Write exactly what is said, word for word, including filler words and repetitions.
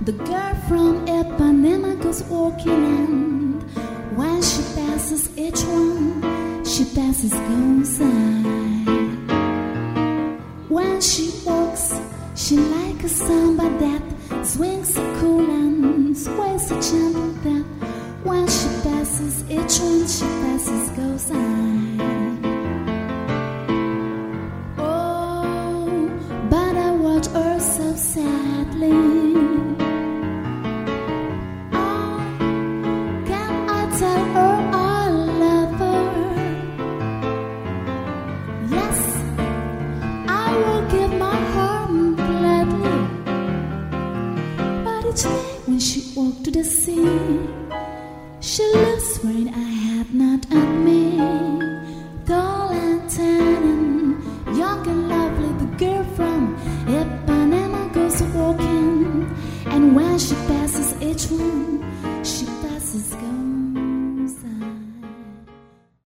The girl from Ipanema goes walking, and when she passes each one, she passes goes by. When she walks, she like a samba that swings so cool and sways so gentle that when she passes each one, she passes goes by. Oh, but I watch her so sadly. When she walked to the sea, she looks where I had not at me. Tall and tan and young and lovely, the girl from Ipanema goes walking, and when she passes each one,